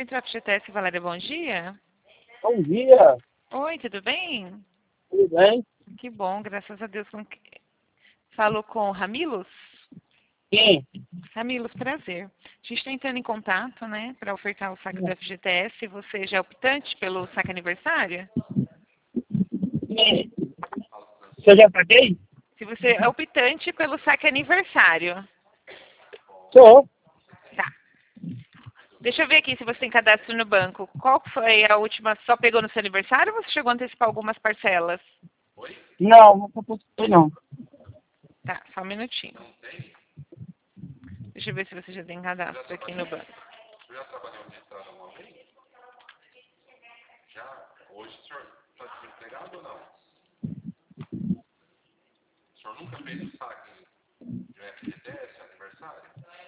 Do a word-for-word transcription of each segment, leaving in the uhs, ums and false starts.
Centro F G T S, Valéria, bom dia. Bom dia, Oi, tudo bem? tudo bem? Que bom, graças a Deus. Com que- Falou com o Ramilos? Sim, Ramilos, prazer. A gente está entrando em contato, né, para ofertar o saque do F G T S. Você já é optante pelo saque aniversário? sim. Você já paguei? Se você é optante pelo saque aniversário. Sou. Tá. Deixa eu ver aqui se você tem cadastro no banco. Qual foi a última? Só pegou no seu aniversário ou você chegou a antecipar algumas parcelas? Não, não participei não. Tá, só um minutinho. Deixa eu ver se você já tem cadastro aqui no banco. Já trabalhou registrado alguma vez? Já? Hoje o senhor está desempregado ou não? O senhor nunca fez o saque de F G T S aniversário?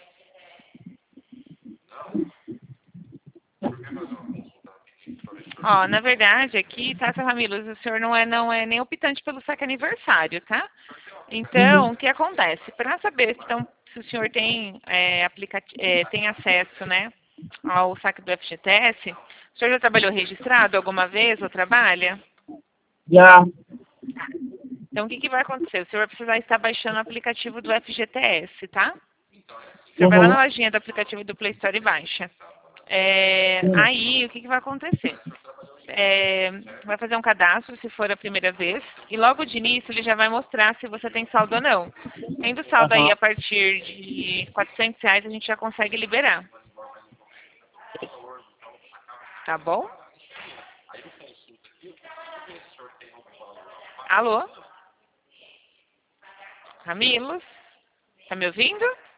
Não? O senhor quer fazer uma consulta rapidinho para ver se o senhor... Ó, na verdade, aqui, tá, seu Ramilos, o senhor não é, não é nem optante pelo saque aniversário, tá? Então, o que acontece? Para saber se, então, se o senhor tem, é, aplicati é, tem acesso, né, ao saque do F G T S, o senhor já trabalhou registrado alguma vez ou trabalha? Já. Então, o que, que vai acontecer? O senhor vai precisar estar baixando o aplicativo do F G T S, tá? O senhor vai lá Uhum. na lojinha do aplicativo do Play Store e baixa. É, Sim. aí, o que, que vai acontecer? É, vai fazer um cadastro, se for a primeira vez, e logo de início ele já vai mostrar se você tem saldo ou não. Tendo saldo aí Aham. a partir de quatrocentos reais, a gente já consegue liberar. Tá bom? Alô? Camilos? Tá me ouvindo?